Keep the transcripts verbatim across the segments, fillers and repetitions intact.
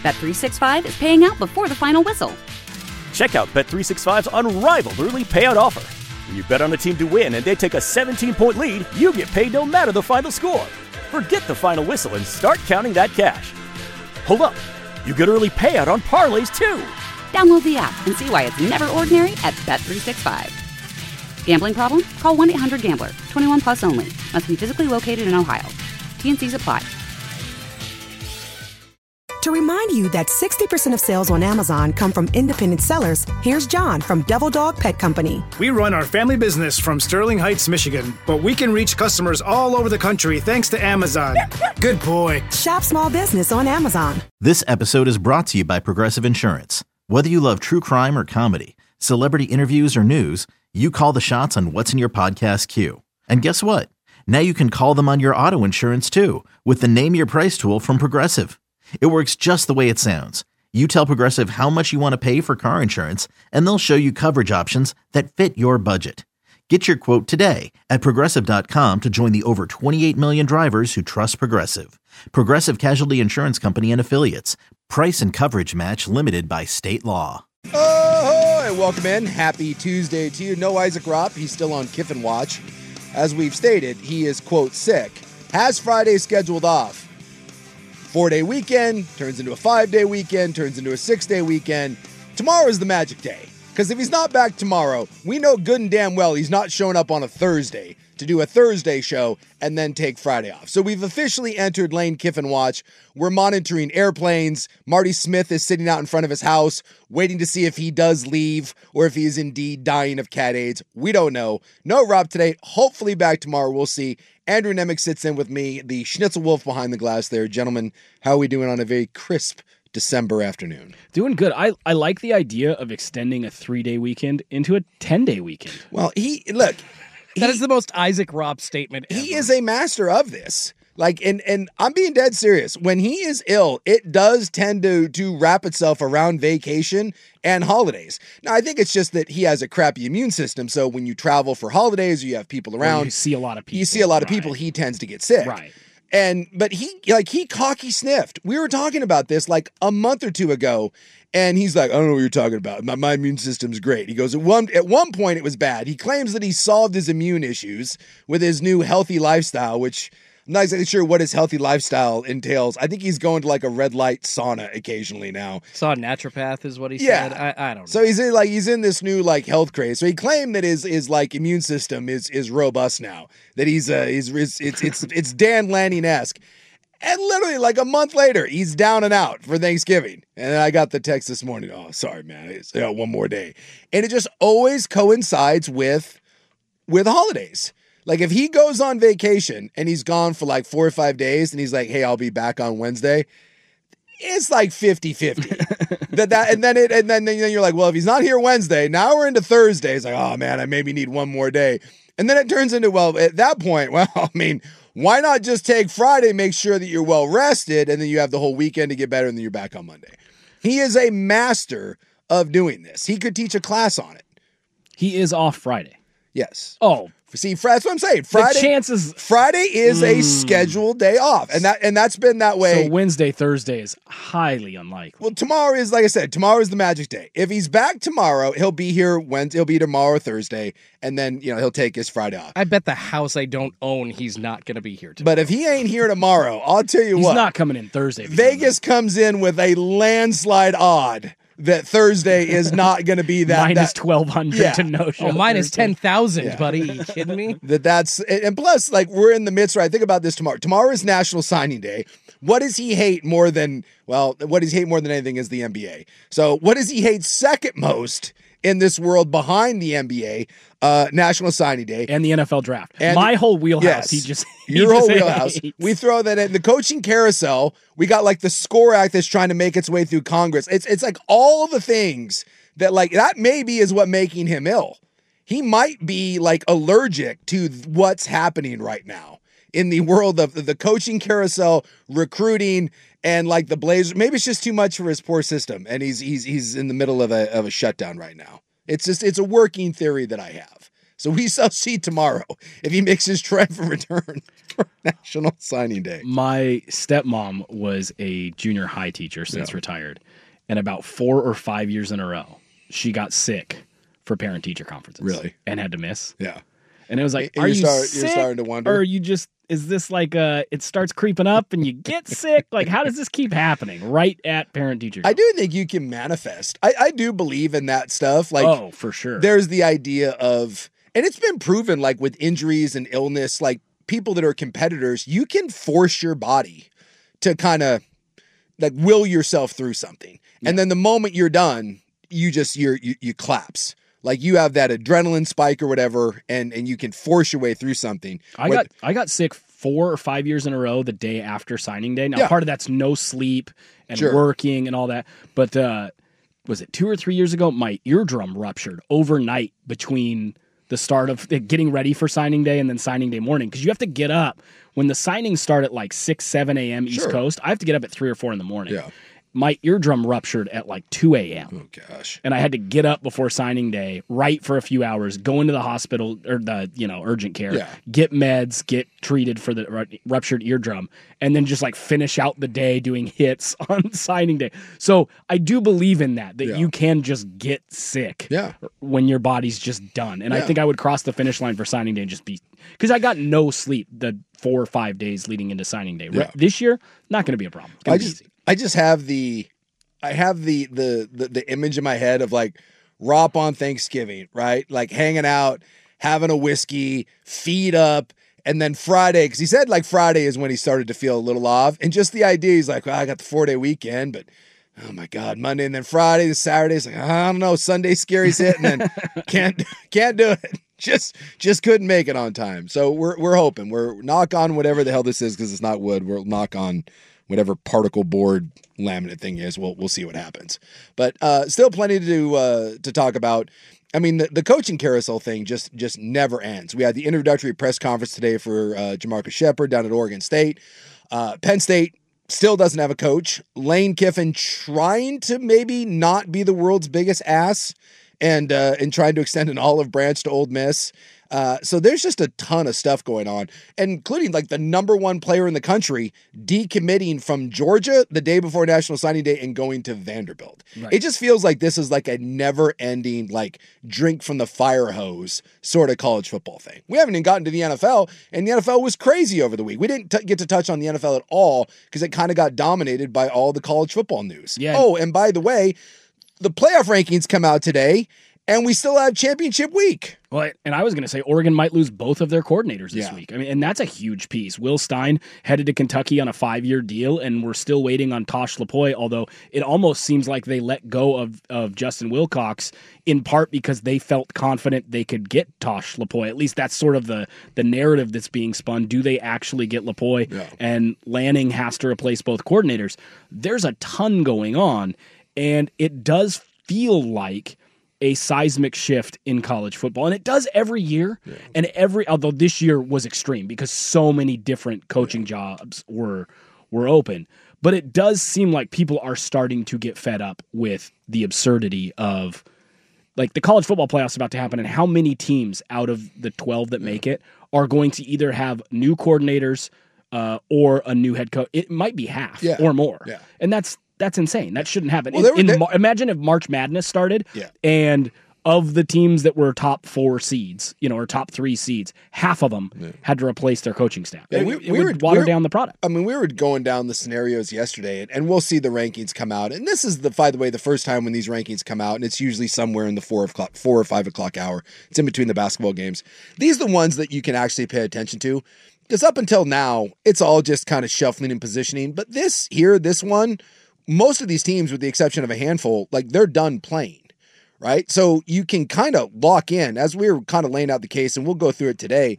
Bet three sixty-five is paying out before the final whistle. Check out Bet three sixty-five's unrivaled early payout offer. When you bet on a team to win and they take a seventeen-point lead, you get paid no matter the final score. Forget the final whistle and start counting that cash. Hold up. You get early payout on parlays, too. Download the app and see why it's never ordinary at Bet three sixty-five. Gambling problem? Call one eight hundred gambler. twenty-one plus only. Must be physically located in Ohio. T N Cs apply. To remind you that sixty percent of sales on Amazon come from independent sellers, here's John from Devil Dog Pet Company. We run our family business from Sterling Heights, Michigan, but we can reach customers all over the country thanks to Amazon. Good boy. Shop small business on Amazon. This episode is brought to you by Progressive Insurance. Whether you love true crime or comedy, celebrity interviews or news, you call the shots on what's in your podcast queue. And guess what? Now you can call them on your auto insurance too with the Name Your Price tool from Progressive. It works just the way it sounds. You tell Progressive how much you want to pay for car insurance, and they'll show you coverage options that fit your budget. Get your quote today at Progressive dot com to join the over twenty-eight million drivers who trust Progressive. Progressive Casualty Insurance Company and Affiliates. Price and coverage match limited by state law. Oh, and welcome in. Happy Tuesday to you. No Isaac Ropp. He's still on Kiffin watch. As we've stated, he is, quote, sick. Has Friday scheduled off. Four-day weekend, turns into a five-day weekend, turns into a six-day weekend. Tomorrow is the magic day. Because if he's not back tomorrow, we know good and damn well he's not showing up on a Thursday to do a Thursday show and then take Friday off. So we've officially entered Lane Kiffin watch. We're monitoring airplanes. Marty Smith is sitting out in front of his house, waiting to see if he does leave or if he is indeed dying of cat AIDS. We don't know. No Rob today. Hopefully back tomorrow. We'll see. Andrew Nemec sits in with me, the Schnitzel Wolf behind the glass there. Gentlemen, how are we doing on a very crisp December afternoon? Doing good. I, I like the idea of extending a three-day weekend into a ten-day weekend. Well, he, look. That he, is the most Isaac Ropp statement ever. He is a master of this. Like, and and I'm being dead serious. When he is ill, it does tend to to wrap itself around vacation and holidays. Now, I think it's just that he has a crappy immune system. So when you travel for holidays, you have people around. Or you see a lot of people. You see a lot of right. people. He tends to get sick. Right. And but he like he cocky sniffed. We were talking about this like a month or two ago, and he's like, I don't know what you're talking about. My, my immune system's great. He goes, at one at one point it was bad. He claims that he solved his immune issues with his new healthy lifestyle, which I'm not exactly sure what his healthy lifestyle entails. I think he's going to like a red light sauna occasionally now. Saw a naturopath is what he Yeah. said. I, I don't know. So he's in like he's in this new like health craze. So he claimed that his his like immune system is is robust now. That he's uh he's it's it's it's, it's Dan Lanning-esque. And literally like a month later, he's down and out for Thanksgiving. And then I got the text this morning. Oh, sorry, man. It's, you know, one more day. And it just always coincides with with holidays. Like if he goes on vacation and he's gone for like four or five days and he's like, hey, I'll be back on Wednesday. It's like fifty-fifty. that, that, and then it, and then, then you're like, well, if he's not here Wednesday, now we're into Thursday. It's like, oh man, I maybe need one more day. And then it turns into, well, at that point, well, I mean, why not just take Friday, make sure that you're well rested, and then you have the whole weekend to get better, and then you're back on Monday. He is a master of doing this. He could teach a class on it. He is off Friday. Yes. Oh, See, that's what I'm saying. Friday, the chances Friday is mm. a scheduled day off, and that and that's been that way. So Wednesday, Thursday is highly unlikely. Well, tomorrow is, like I said, tomorrow is the magic day. If he's back tomorrow, he'll be here Wednesday. He'll be tomorrow, Thursday, and then you know he'll take his Friday off. I bet the house I don't own, he's not going to be here tomorrow. But if he ain't here tomorrow, I'll tell you he's what. He's not coming in Thursday. Vegas comes in with a landslide odd that Thursday is not going to be that minus that, twelve hundred yeah. to no show. Oh, minus ten thousand, yeah. buddy. Are you kidding me? That that's and plus, like we're in the midst. Right, think about this tomorrow. Tomorrow is National Signing Day. What does he hate more than? Well, what does he hate more than anything is the N B A. So, what does he hate second most in this world behind the N B A? Uh, National Signing Day and the N F L Draft. And My whole wheelhouse. Yes, he just he your just whole wheelhouse. hates. We throw that in the coaching carousel. We got like the SCORE Act that's trying to make its way through Congress. It's it's like all the things that like that maybe is what making him ill. He might be like allergic to what's happening right now in the world of the coaching carousel, recruiting, and like the Blazers. Maybe it's just too much for his poor system, and he's he's he's in the middle of a of a shutdown right now. It's just it's a working theory that I have. So we shall see tomorrow if he makes his triumphant return for National Signing Day. My stepmom was a junior high teacher since Yeah. retired, and about four or five years in a row, she got sick for parent-teacher conferences. Really? And had to miss. Yeah. And it was like, And are you're you start- sick? you're starting to wonder? Or are you just, is this like uh it starts creeping up and you get sick? Like, how does this keep happening right at parent-teacher I conference? do think you can manifest. I, I do believe in that stuff. Like, Oh, for sure. there's the idea of, and it's been proven like with injuries and illness, like people that are competitors, you can force your body to kind of like will yourself through something. And then the moment you're done, you just, you're, you, you collapse. Like you have that adrenaline spike or whatever, and, and you can force your way through something. I What- got I got sick four or five years in a row the day after signing day. Now, Yeah. part of that's no sleep and Sure. working and all that. But uh, was it two or three years ago? My eardrum ruptured overnight between the start of uh, getting ready for signing day and then signing day morning, because you have to get up when the signings start at like six, seven a.m. East Sure. Coast. I have to get up at three or four in the morning. Yeah. My eardrum ruptured at like two a.m. Oh gosh. and I had to get up before signing day, write for a few hours, go into the hospital or the, you know, urgent care, Yeah. get meds, get treated for the ru- ruptured eardrum, and then just like finish out the day doing hits on signing day. So I do believe in that, that Yeah. you can just get sick Yeah. when your body's just done. And I Yeah. think I would cross the finish line for signing day and just be, because I got no sleep the four or five days leading into signing day. Yeah. This year, not going to be a problem. It's gonna I be just easy. I just have the I have the, the the the image in my head of like Rop on Thanksgiving, right? Like hanging out, having a whiskey, feet up, and then Friday, because he said like Friday is when he started to feel a little off. And just the idea, he's like, well, I got the four day weekend, but oh my God, Monday and then Friday, the Saturday's like, I don't know, Sunday scary's hitting and can't can't do it. Just just couldn't make it on time. So we're we're hoping. We're knock on whatever the hell this is, because it's not wood. We'll knock on whatever particle board laminate thing is. We'll we'll see what happens. But uh, still plenty to uh, to talk about. I mean, the, the coaching carousel thing just just never ends. We had the introductory press conference today for uh, Jamarcus Shepard down at Oregon State. Uh, Penn State still doesn't have a coach. Lane Kiffin trying to maybe not be the world's biggest ass and uh, and trying to extend an olive branch to Ole Miss. Uh, so there's just a ton of stuff going on, including like the number one player in the country decommitting from Georgia the day before National Signing Day and going to Vanderbilt. Right. It just feels like this is like a never ending, like drink from the fire hose sort of college football thing. We haven't even gotten to the N F L, and the N F L was crazy over the week. We didn't t- get to touch on the N F L at all because it kind of got dominated by all the college football news. Yeah. Oh, and by the way, the playoff rankings come out today, and we still have championship week. Well, and I was going to say Oregon might lose both of their coordinators this Yeah. week. I mean, and that's a huge piece. Will Stein headed to Kentucky on a five-year deal, and we're still waiting on Tosh Lapoy, although it almost seems like they let go of, of Justin Wilcox in part because they felt confident they could get Tosh Lapoy. At least that's sort of the, the narrative that's being spun. Do they actually get Lapoy? Yeah. And Lanning has to replace both coordinators. There's a ton going on, and it does feel like a seismic shift in college football. And it does every year. Yeah. And every, although this year was extreme because so many different coaching yeah. jobs were, were open, but it does seem like people are starting to get fed up with the absurdity of like the college football playoffs about to happen and how many teams out of the twelve that yeah. make it are going to either have new coordinators uh, or a new head coach. It might be half yeah. or more. Yeah. And that's, That's insane. That shouldn't happen. Well, in, were, in, Mar- imagine if March Madness started yeah. and of the teams that were top four seeds, you know, or top three seeds, half of them yeah. had to replace their coaching staff. Yeah, it, we, it we would were, water we were, down the product. I mean, we were going down the scenarios yesterday, and, and we'll see the rankings come out. And this is, the by the way, the first time when these rankings come out, and it's usually somewhere in the four o'clock, four or five o'clock hour. It's in between the basketball games. These are the ones that you can actually pay attention to. Because up until now, it's all just kind of shuffling and positioning. But this here, this one, most of these teams, with the exception of a handful, like they're done playing, right? So you can kind of lock in, as we were kind of laying out the case, and we'll go through it today.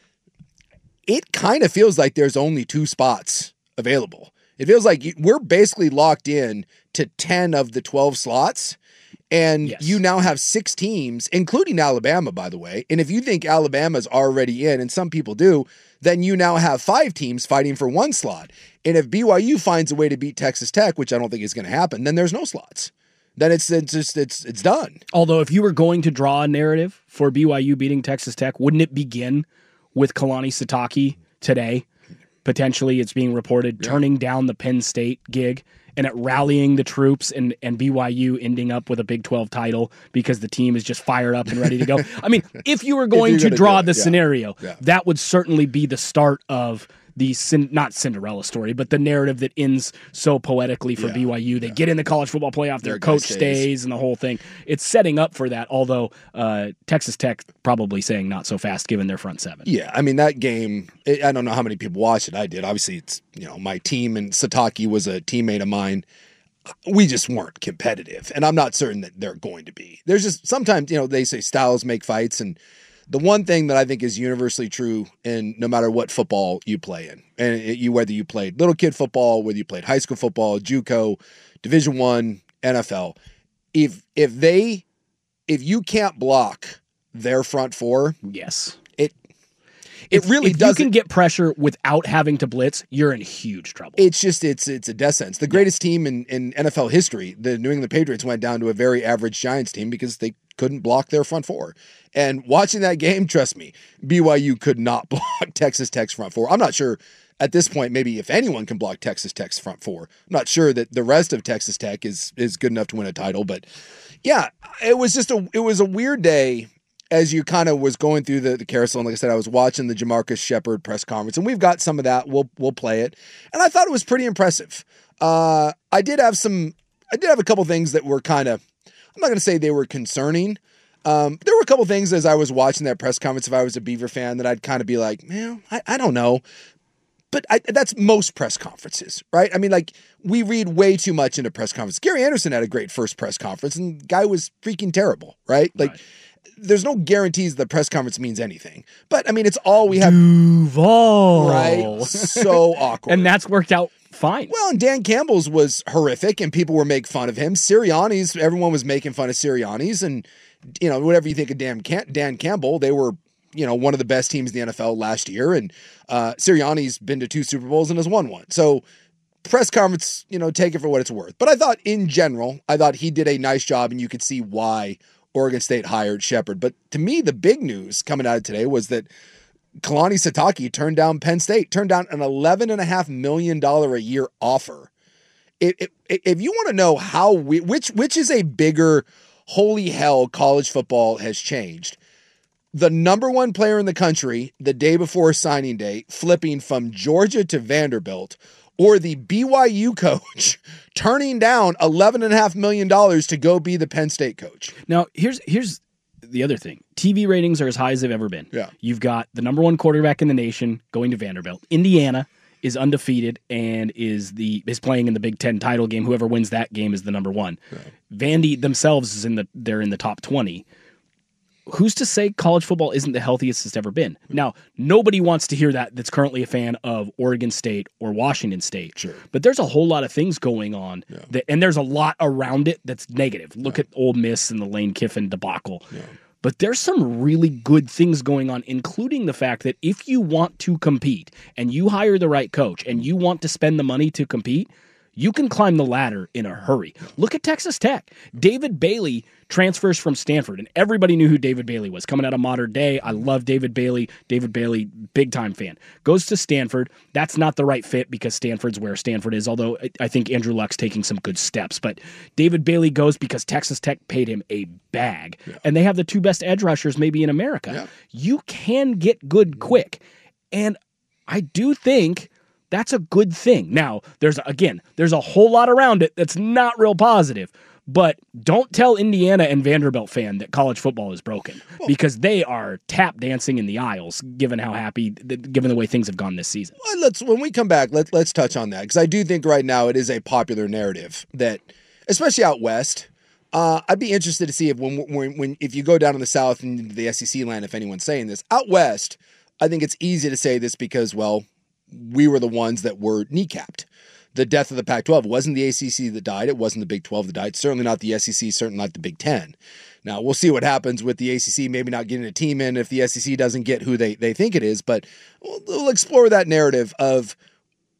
It kind of feels like there's only two spots available. It feels like we're basically locked in to ten of the twelve slots, and yes. you now have six teams, including Alabama, by the way. And if you think Alabama's already in, and some people do, then you now have five teams fighting for one slot. And if B Y U finds a way to beat Texas Tech, which I don't think is going to happen, then there's no slots. then it's it's just it's it's done. Although if you were going to draw a narrative for B Y U beating Texas Tech, wouldn't it begin with Kalani Sitake today? Potentially, it's being reported yeah. turning down the Penn State gig and at rallying the troops and, and B Y U ending up with a Big twelve title because the team is just fired up and ready to go. I mean, if you were going to draw the yeah. scenario, yeah. that would certainly be the start of the, not Cinderella story, but the narrative that ends so poetically for yeah. B Y U. They yeah. get in the college football playoff, their, their coach stays. stays and the whole thing. It's setting up for that, although uh, Texas Tech probably saying not so fast given their front seven. Yeah, I mean, that game, I don't know how many people watched it. I did. Obviously, it's, you know, my team, and Sitake was a teammate of mine. We just weren't competitive, and I'm not certain that they're going to be. There's just sometimes, you know, they say styles make fights, and the one thing that I think is universally true in no matter what football you play in, and it, you whether you played little kid football, whether you played high school football, JUCO, Division One, N F L, if if they if you can't block their front four, yes, it it if, really if doesn't. You can get pressure without having to blitz, you're in huge trouble. It's just it's it's a death sentence. The greatest team in, in N F L history, the New England Patriots, went down to a very average Giants team because they couldn't block their front four. And watching that game, trust me, B Y U could not block Texas Tech's front four. I'm not sure at this point, maybe if anyone can block Texas Tech's front four. I'm not sure that the rest of Texas Tech is is good enough to win a title. But yeah, it was just a it was a weird day as you kind of was going through the, the carousel. And like I said, I was watching the Jamarcus Shepard press conference, and we've got some of that. We'll we'll play it. And I thought it was pretty impressive. Uh, I did have some I did have a couple things that were kind of, I'm not going to say they were concerning. Um, there were a couple things as I was watching that press conference, if I was a Beaver fan, that I'd kind of be like, man, I, I don't know. But I, that's most press conferences, right? I mean, like, we read way too much into press conferences. Gary Anderson had a great first press conference, and the guy was freaking terrible, right? Like, right. There's no guarantees the press conference means anything. But, I mean, it's all we have. Duval. Right? So awkward. And that's worked out fine. Well, and Dan Campbell's was horrific, and people were making fun of him. Sirianni's, everyone was making fun of Sirianni's, and, you know, whatever you think of Dan, Cam- Dan Campbell, they were, you know, one of the best teams in the N F L last year, and uh, Sirianni's been to two Super Bowls and has won one. So press conference, you know, take it for what it's worth. But I thought in general, I thought he did a nice job, and you could see why Oregon State hired Shepard. But to me, the big news coming out of today was that Kalani Sitake turned down Penn State, turned down an eleven point five million dollars a year offer. It, it, if you want to know how we, which which is a bigger, holy hell, college football has changed. The number one player in the country the day before signing day flipping from Georgia to Vanderbilt, or the B Y U coach turning down eleven point five million dollars to go be the Penn State coach. Now, here's here's the other thing. T V ratings are as high as they've ever been. Yeah. You've got the number one quarterback in the nation going to Vanderbilt. Indiana is undefeated and is the is playing in the Big Ten title game. Whoever wins that game is the number one. Yeah. Vandy themselves is in the they're in the top twenty. Who's to say college football isn't the healthiest it's ever been? Now, nobody wants to hear that that's currently a fan of Oregon State or Washington State. Sure. But there's a whole lot of things going on, yeah. that, and there's a lot around it that's negative. Look yeah. at Ole Miss and the Lane Kiffin debacle. Yeah. But there's some really good things going on, including the fact that if you want to compete and you hire the right coach and you want to spend the money to compete, you can climb the ladder in a hurry. Look at Texas Tech. David Bailey transfers from Stanford, and everybody knew who David Bailey was. Coming out of Modern Day, I love David Bailey. David Bailey, big-time fan. Goes to Stanford. That's not the right fit because Stanford's where Stanford is, although I think Andrew Luck's taking some good steps. But David Bailey goes because Texas Tech paid him a bag, yeah. and they have the two best edge rushers maybe in America. Yeah. You can get good quick, and I do think that's a good thing. Now, there's again, there's a whole lot around it that's not real positive. But don't tell Indiana and Vanderbilt fan that college football is broken, because they are tap dancing in the aisles, given how happy, given the way things have gone this season. Well, let's when we come back, let let's touch on that, because I do think right now it is a popular narrative that, especially out west, uh, I'd be interested to see if when when when if you go down in the South and the S E C land, if anyone's saying this out west, I think it's easy to say this because, well, we were the ones that were kneecapped. The death of the Pac twelve. It wasn't the A C C that died. It wasn't the Big twelve that died. Certainly not the S E C, certainly not the Big ten. Now, we'll see what happens with the A C C, maybe not getting a team in if the S E C doesn't get who they, they think it is, but we'll, we'll explore that narrative of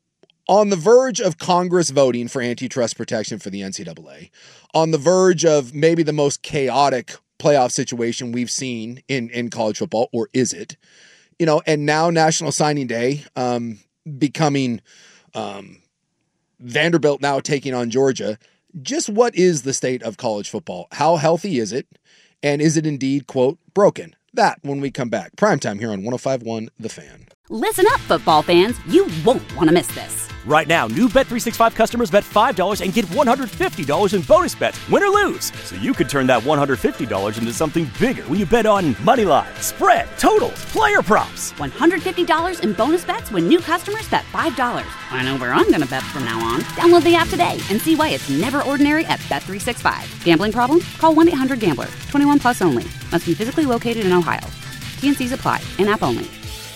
on the verge of Congress voting for antitrust protection for the N C double A, on the verge of maybe the most chaotic playoff situation we've seen in, in college football, or is it? You know, and now National Signing Day um, becoming um, Vanderbilt now taking on Georgia. Just what is the state of college football? How healthy is it? And is it indeed, quote, broken? That when we come back. Primetime here on one oh five point one The Fan. Listen up, football fans. You won't want to miss this. Right now, new Bet three sixty-five customers bet five dollars and get one hundred fifty dollars in bonus bets, win or lose. So you could turn that one hundred fifty dollars into something bigger when you bet on money line, spread, totals, player props. one hundred fifty dollars in bonus bets when new customers bet five dollars. I know where I'm going to bet from now on. Download the app today and see why it's never ordinary at Bet three sixty-five. Gambling problem? Call one eight hundred gambler. twenty-one plus only. Must be physically located in Ohio. T N Cs apply. In-app only.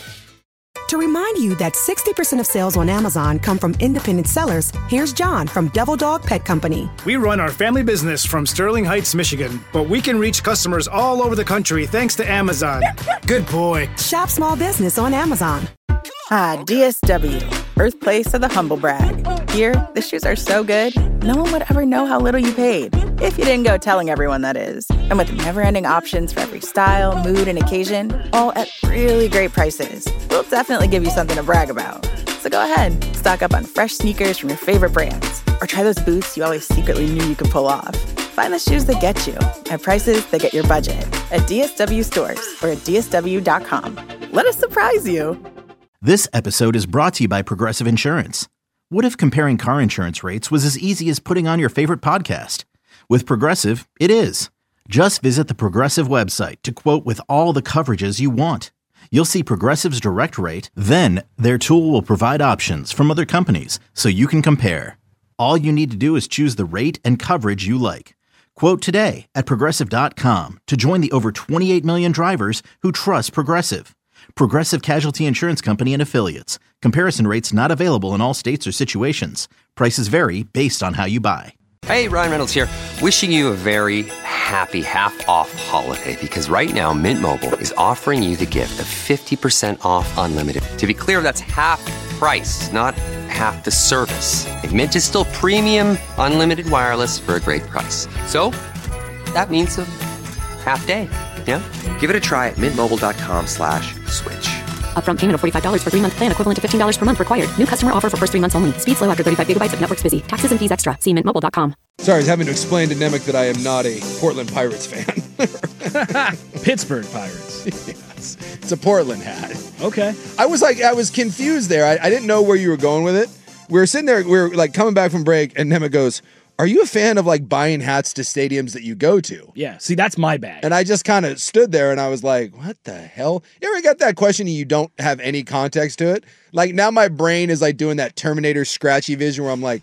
To remind you that sixty percent of sales on Amazon come from independent sellers, here's John from Devil Dog Pet Company. We run our family business from Sterling Heights, Michigan, but we can reach customers all over the country thanks to Amazon. Good boy. Shop small business on Amazon. Ah, D S W, birthplace of the humble brag. Here, the shoes are so good, no one would ever know how little you paid. If you didn't go telling everyone, that is. And with never-ending options for every style, mood, and occasion, all at really great prices, we'll definitely give you something to brag about. So go ahead, stock up on fresh sneakers from your favorite brands, or try those boots you always secretly knew you could pull off. Find the shoes that get you at prices that get your budget at D S W stores or at D S W dot com. Let us surprise you. This episode is brought to you by Progressive Insurance. What if comparing car insurance rates was as easy as putting on your favorite podcast? With Progressive, it is. Just visit the Progressive website to quote with all the coverages you want. You'll see Progressive's direct rate, then their tool will provide options from other companies so you can compare. All you need to do is choose the rate and coverage you like. Quote today at Progressive dot com to join the over twenty-eight million drivers who trust Progressive. Progressive Casualty Insurance Company and Affiliates. Comparison rates not available in all states or situations. Prices vary based on how you buy. Hey, Ryan Reynolds here. Wishing you a very happy half-off holiday, because right now Mint Mobile is offering you the gift of fifty percent off unlimited. To be clear, that's half price, not half the service. And Mint is still premium unlimited wireless for a great price. So that means a half day. Yeah? Give it a try at mintmobile.com slash switch. Upfront payment of forty-five dollars for three-month plan, equivalent to fifteen dollars per month required. New customer offer for first three months only. Speed slow after thirty-five gigabytes if network's busy. Taxes and fees extra. See mint mobile dot com. Sorry, I was having to explain to Nemec that I am not a Portland Pirates fan. Pittsburgh Pirates. Yes. It's a Portland hat. Okay. I was like, I was confused there. I, I didn't know where you were going with it. We were sitting there, we were like coming back from break, and Nemec goes, are you a fan of like buying hats to stadiums that you go to? Yeah, see, that's my bag. And I just kind of stood there and I was like, what the hell? You ever got that question and you don't have any context to it? Like now my brain is like doing that Terminator scratchy vision where I'm like,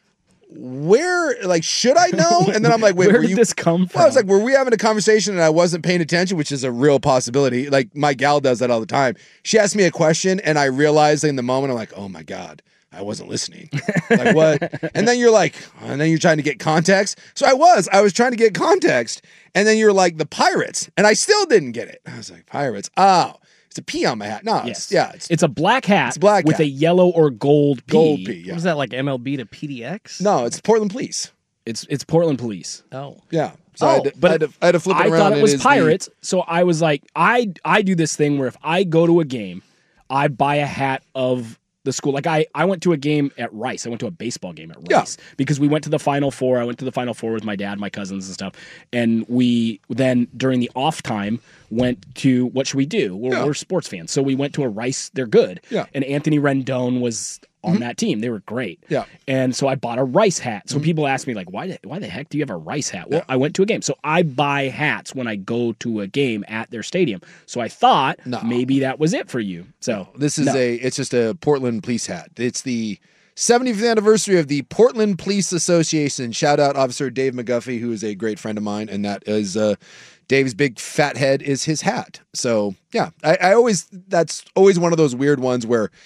where, like, should I know? And then I'm like, wait, where were did you, this come from? Well, I was like, were we having a conversation and I wasn't paying attention, which is a real possibility. Like my gal does that all the time. She asked me a question and I realized in the moment, I'm like, oh my God, I wasn't listening. Like what? And then you're like, and then you're trying to get context. So I was, I was trying to get context. And then you're like the Pirates. And I still didn't get it. I was like, Pirates. Oh, it's a P on my hat. No, yes. it's, yeah. It's, it's a black hat it's black with hat. a yellow or gold P. Gold P, yeah. Was that like M L B to P D X? No, it's Portland Police. It's it's Portland Police. Oh. Yeah. So oh, I, had to, but I, had to, I had to flip it I around. thought it was is Pirates. The, so I was like, I I do this thing where if I go to a game, I buy a hat of the school. Like I, I went to a game at Rice. I went to a baseball game at Rice yeah. because we went to the Final Four. I went to the Final Four with my dad, my cousins and stuff. And we then during the off time went to, what should we do? We're, yeah. we're sports fans. So we went to a Rice. They're good. Yeah. And Anthony Rendon was on mm-hmm. that team. They were great. Yeah. And so I bought a Rice hat. So Mm-hmm. people ask me like, why the, why the heck do you have a Rice hat? Well, yeah. I went to a game. So I buy hats when I go to a game at their stadium. So I thought no. maybe that was it for you. So no, this is no. a, it's just a Portland Police hat. It's the seventieth anniversary of the Portland Police Association. Shout out Officer Dave McGuffey, who is a great friend of mine. And that is, uh, Dave's big fat head is his hat. So yeah, I, I always, that's always one of those weird ones where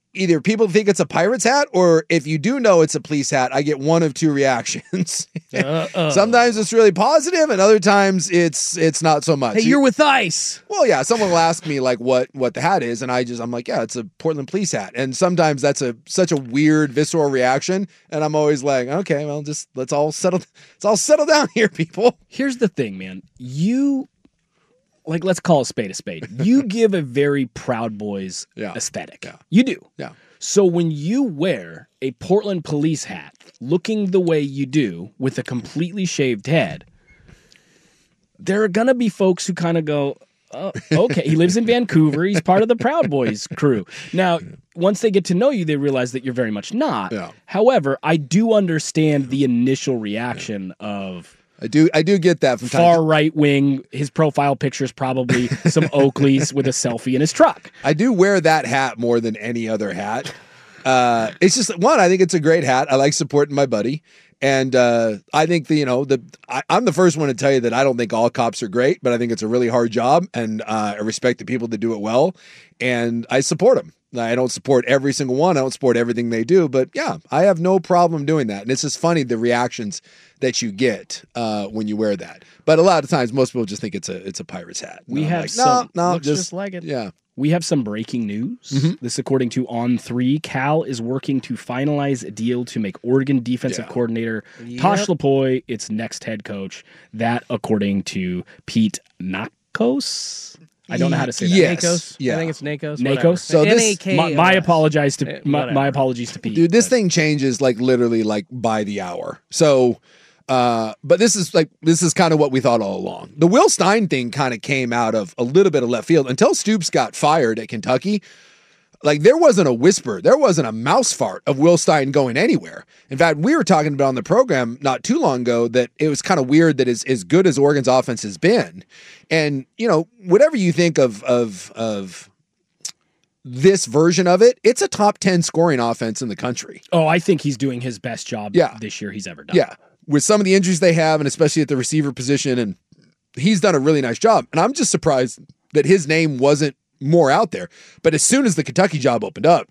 either people think it's a Pirates hat, or if you do know it's a police hat, I get one of two reactions. Uh-uh. Sometimes it's really positive, and other times it's it's not so much. Hey, you're with ICE. Well, yeah, someone will ask me like what what the hat is, and I just I'm like, yeah, it's a Portland police hat. And sometimes that's a such a weird visceral reaction, and I'm always like, okay, well, just let's all settle let's all settle down here, people. Here's the thing, man. You like let's call a spade a spade. You give a very Proud Boys Yeah. aesthetic. Yeah. You do. Yeah. So when you wear a Portland police hat looking the way you do with a completely shaved head, there are going to be folks who kind of go, oh, okay, he lives in Vancouver. He's part of the Proud Boys crew. Now, once they get to know you, they realize that you're very much not. Yeah. However, I do understand the initial reaction of I do I do get that from time far to right wing. His profile picture is probably some Oakleys with a selfie in his truck. I do wear that hat more than any other hat. Uh, it's just one. I think it's a great hat. I like supporting my buddy, and uh, I think the you know the I, I'm the first one to tell you that I don't think all cops are great, but I think it's a really hard job, and uh, I respect the people that do it well, and I support them. I don't support every single one. I don't support everything they do, but yeah, I have no problem doing that. And it's just funny the reactions that you get uh, when you wear that. But a lot of times, most people just think it's a it's a Pirates hat. We And I'm have like, some- no, no, Looks just like it. yeah. We have some breaking news. Mhm. This, according to On three, Cal is working to finalize a deal to make Oregon defensive Yeah. coordinator Yep. Tosh Lapoy its next head coach. That, according to Pete Nakos. I don't know how to say that. Yes. Nakos. Yeah. I think it's Nakos. Nakos? whatever. So this- N A K O S. My, my apologies to Eh, my, whatever. my apologies to Pete. Dude, this but- thing changes like literally like by the hour. So, uh, but this is like this is kind of what we thought all along. The Will Stein thing kind of came out of a little bit of left field until Stoops got fired at Kentucky. Like there wasn't a whisper, there wasn't a mouse fart of Will Stein going anywhere. In fact, we were talking about on the program not too long ago that it was kind of weird that as, as good as Oregon's offense has been, and you know whatever you think of of of this version of it, it's a top ten scoring offense in the country. Oh, I think he's doing his best job Yeah. this year he's ever done. Yeah, with some of the injuries they have, and especially at the receiver position, and he's done a really nice job. And I'm just surprised that his name wasn't more out there. But as soon as the Kentucky job opened up,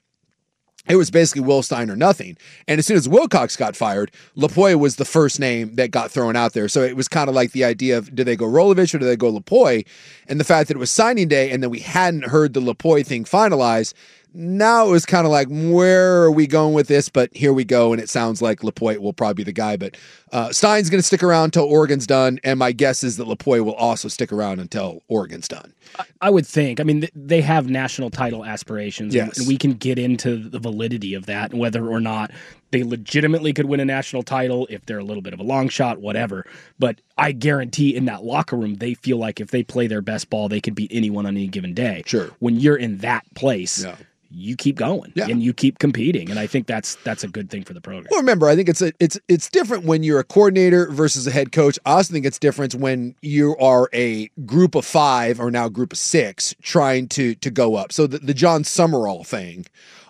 it was basically Will Stein or nothing. And as soon as Wilcox got fired, Lapoy was the first name that got thrown out there. So it was kind of like the idea of, do they go Rolovich or do they go Lapoy? And the fact that it was signing day and then we hadn't heard the Lapoy thing finalized, now it was kind of like, where are we going with this? But here we go. And it sounds like Lapoy will probably be the guy. But uh, Stein's going to stick around until Oregon's done. And my guess is that Lapoy will also stick around until Oregon's done. I, I would think. I mean, th- they have national title aspirations, and- Yes. and we can get into the validity of that and whether or not they legitimately could win a national title if they're a little bit of a long shot, whatever. But I guarantee in that locker room, they feel like if they play their best ball, they could beat anyone on any given day. Sure. When you're in that place, Yeah. you keep going Yeah. and you keep competing. And I think that's that's a good thing for the program. Well, remember, I think it's a, it's it's different when you're a coordinator versus a head coach. I also think it's different when you are a group of five or now group of six trying to to go up. So the, the John Summerall thing,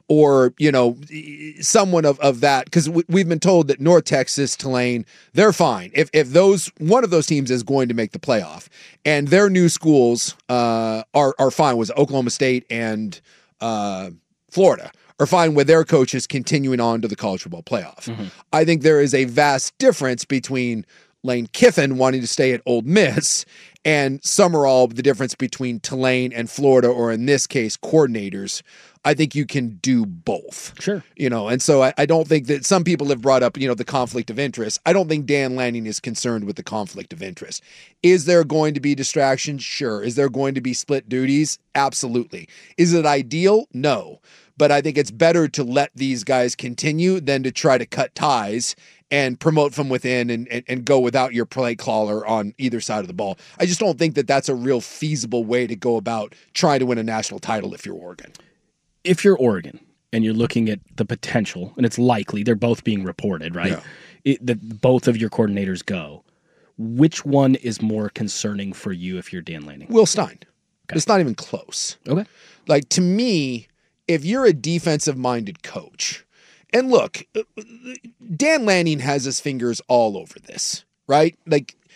or you know, someone of, of that, because we, we've been told that North Texas, Tulane, they're fine if if those one of those teams is going to make the playoff, and their new schools uh, are are fine. Was Oklahoma State and uh, Florida are fine with their coaches continuing on to the college football playoff. Mm-hmm. I think there is a vast difference between Lane Kiffin wanting to stay at Ole Miss and Summerall, the difference between Tulane and Florida, or in this case, coordinators. I think you can do both. Sure. You know, and so I, I don't think that some people have brought up, you know, the conflict of interest. I don't think Dan Lanning is concerned with the conflict of interest. Is there going to be distractions? Sure. Is there going to be split duties? Absolutely. Is it ideal? No. But I think it's better to let these guys continue than to try to cut ties and promote from within and, and, and go without your play caller on either side of the ball. I just don't think that that's a real feasible way to go about trying to win a national title if you're Oregon. If you're Oregon and you're looking at the potential, and it's likely they're both being reported, right? Yeah. It, that both of your coordinators go. Which one is more concerning for you if you're Dan Lanning? Will Stein. It's not even close. Okay. Like, to me, if you're a defensive-minded coach, and look, Dan Lanning has his fingers all over this, right? Like,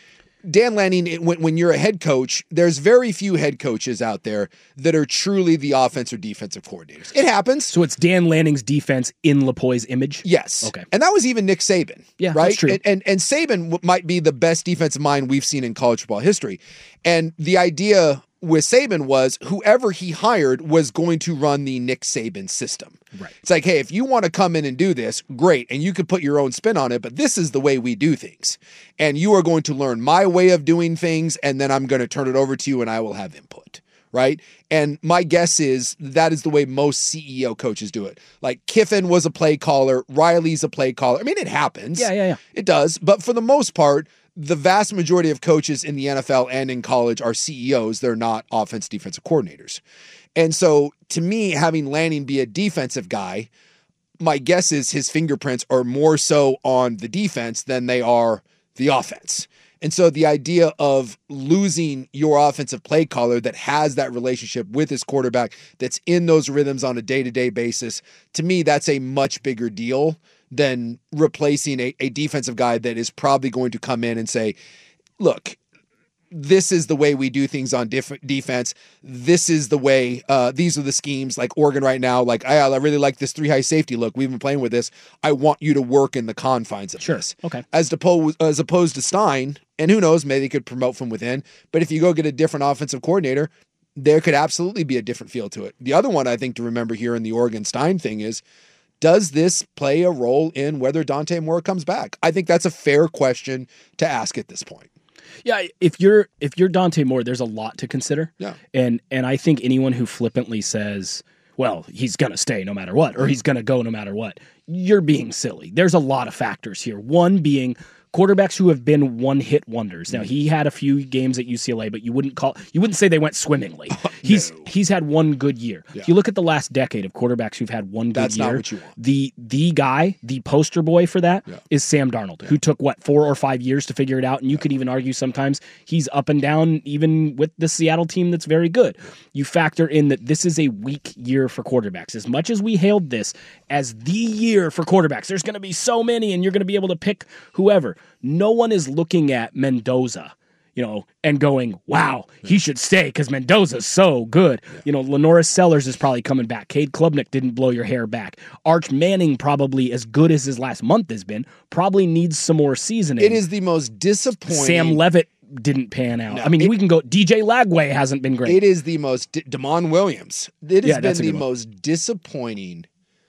Dan Lanning, when, when you're a head coach, there's very few head coaches out there that are truly the offense or defensive coordinators. It happens. So it's Dan Lanning's defense in Lepoy's image? Yes. Okay. And that was even Nick Saban. Yeah, right? that's true. And, and, and Saban might be the best defensive mind we've seen in college football history. And the idea with Saban was whoever he hired was going to run the Nick Saban system. Right. It's like, hey, if you want to come in and do this, great. And you could put your own spin on it, but this is the way we do things. And you are going to learn my way of doing things, and then I'm going to turn it over to you and I will have input. Right. And my guess is that is the way most C E O coaches do it. Like Kiffin was a play caller. Riley's a play caller. I mean, it happens. Yeah, yeah, yeah. It does. But for the most part, the vast majority of coaches in the N F L and in college are C E Os. They're not offense defensive coordinators. And so to me, having Lanning be a defensive guy, my guess is his fingerprints are more so on the defense than they are the offense. And so the idea of losing your offensive play caller that has that relationship with his quarterback, that's in those rhythms on a day-to-day basis, to me, that's a much bigger deal than replacing a, a defensive guy that is probably going to come in and say, look, this is the way we do things on diff- defense. This is the way, uh, these are the schemes. Like Oregon right now, like, I, I really like this three high safety look. We've been playing with this. I want you to work in the confines of Sure. this. Okay. As, opposed, as opposed to Stein, and who knows, maybe they could promote from within. But if you go get a different offensive coordinator, there could absolutely be a different feel to it. The other one I think to remember here in the Oregon Stein thing is, does this play a role in whether Dante Moore comes back? I think that's a fair question to ask at this point. Yeah, if you're if you're Dante Moore, there's a lot to consider. Yeah. And and I think anyone who flippantly says, well, he's going to stay no matter what, or he's going to go no matter what, you're being silly. There's a lot of factors here. One being quarterbacks who have been one-hit wonders. Now, he had a few games at U C L A, but you wouldn't call you wouldn't say they went swimmingly. He's no. he's had one good year. Yeah. If you look at the last decade of quarterbacks who've had one good That's year, not what you want. the the guy, the poster boy for that is Yeah. Sam Darnold, who took what four or five years to figure it out, and you could even argue sometimes he's up and down, even with the Seattle team that's very good. You factor in that this is a weak year for quarterbacks. As much as we hailed this as the year for quarterbacks, there's going to be so many, and you're going to be able to pick whoever. No one is looking at Mendoza, you know, and going, wow, he should stay because Mendoza's so good. Yeah. You know, Lenora Sellers is probably coming back. Cade Klubnik didn't blow your hair back. Arch Manning, probably as good as his last month has been, probably needs some more seasoning. It is the most disappointing. Sam Levitt didn't pan out. No, I mean, it, we can go, D J Lagway hasn't been great. It is the most, Damon Williams. It has Yeah, been that's a the good one. most disappointing,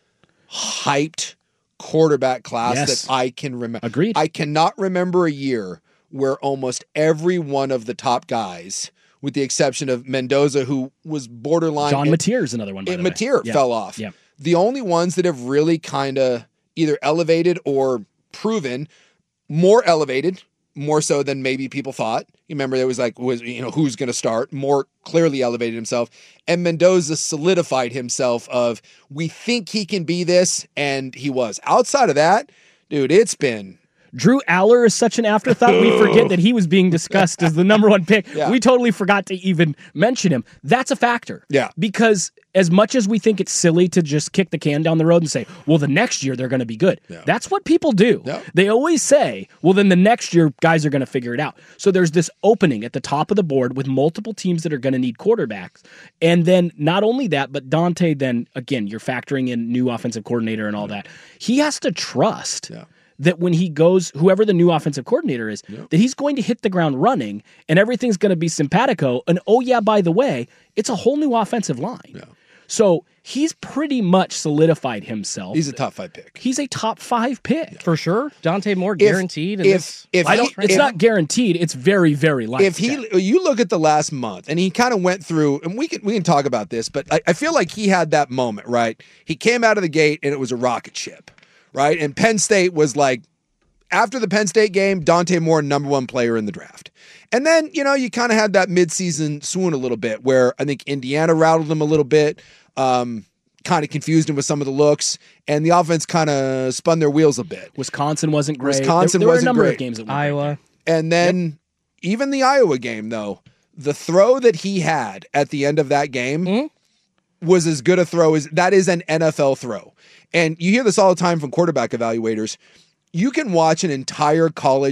hyped quarterback class Yes. that I can remember. Agreed. I cannot remember a year where almost every one of the top guys, with the exception of Mendoza, who was borderline. John and, Mateer is another one, by and the way. Mateer Yeah. fell off. Yeah. The only ones that have really kind of either elevated or proven more elevated, more so than maybe people thought. You remember there was like, was you know, who's going to start? More clearly elevated himself. And Mendoza solidified himself of, we think he can be this, and he was. Outside of that, dude, it's been... Drew Aller is such an afterthought. We forget that he was being discussed as the number one pick. Yeah. We totally forgot to even mention him. That's a factor. Yeah. Because as much as we think it's silly to just kick the can down the road and say, well, the next year they're going to be good. Yeah. That's what people do. Yeah. They always say, well, then the next year guys are going to figure it out. So there's this opening at the top of the board with multiple teams that are going to need quarterbacks. And then not only that, but Dante, then again, you're factoring in new offensive coordinator and all that. He has to trust Yeah. that when he goes, whoever the new offensive coordinator is, Yep. that he's going to hit the ground running and everything's going to be simpatico. And oh yeah, by the way, it's a whole new offensive line. Yeah. So he's pretty much solidified himself. He's a top five pick. He's a top five pick. For sure. Dante Moore guaranteed. in if- this if I he- don't, it's if- not guaranteed. It's very, very likely. If he, you look at the last month, and he kind of went through, and we can we can talk about this, but I, I feel like he had that moment, right? He came out of the gate, and it was a rocket ship, right? And Penn State was like, after the Penn State game, Dante Moore, number one player in the draft. And then, you know, you kind of had that midseason swoon a little bit, where I think Indiana rattled him a little bit, um, kind of confused him with some of the looks, and the offense kind of spun their wheels a bit. Wisconsin wasn't great. Wisconsin there, there wasn't were a number great. of games that went Iowa. And then even the Iowa game, though, the throw that he had at the end of that game Mm-hmm. was as good a throw as that is an N F L throw. And you hear this all the time from quarterback evaluators. You can watch an entire college